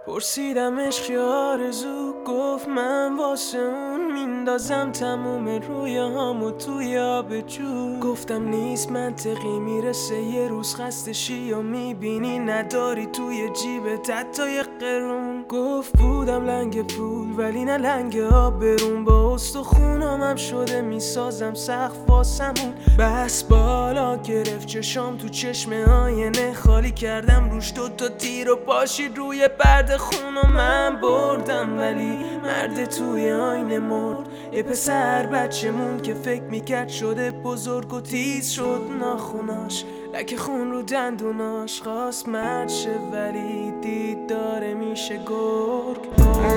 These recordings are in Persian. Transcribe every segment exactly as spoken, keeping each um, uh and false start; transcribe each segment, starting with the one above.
پرسیدم عشق یا آرزو، گفت من واسه اون میندازم تموم روی هامو توی آبجو. گفتم نیست منطقی، میرسه یه روز خستشی و میبینی نداری توی جیبت حتی یه قرون. گفت بودم لنگ پول ولی نه لنگ آبرون، با استخونام هم شده میسازم سقف واسمون. بس بالا گرفت چشام تو چشم آینه، خالی کردم روش دو تا تیر و پاشید روی پرده خون و من بردم ولی مرد توی آینه مرد. یه پسر بچه‌مون که فکر میکرد شده بزرگ و تیز شد ناخوناش، لکه خون رو دندوناش. خواست مرد شه ولی دید داره میشه گرگ.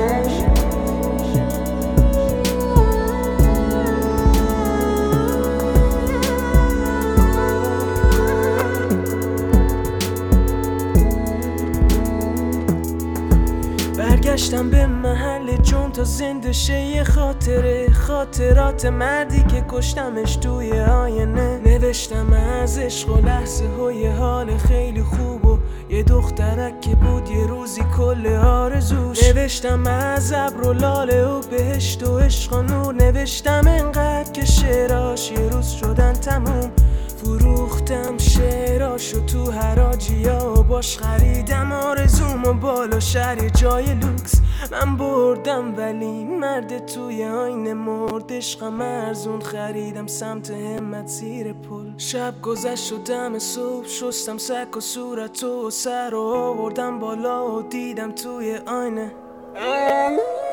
برگشتم به محل جون تا زنده شه یه خاطره، خاطرات مردی که کشتمش توی آینه. نوشتم از عشق و لحظه های حال خیلی خوب و یه دخترک که بود یه روزی کل آرزوش. نوشتم از ابر و لاله و بهشت و عشق و نور، نوشتم انقدر که شعراش یه روز شدن تموم. فروختم شعراشو تو حراجیا و باش خریدم آرزوم و بالا شهر یه جای لوکس. من بردم ولی مرد توی آینه مرد. عشقم ارزون خریدم سمت همت زیر پل. شب گذشت و دم صبح شستم سک و صورت و سر و آوردم بالا و دیدم توی آینه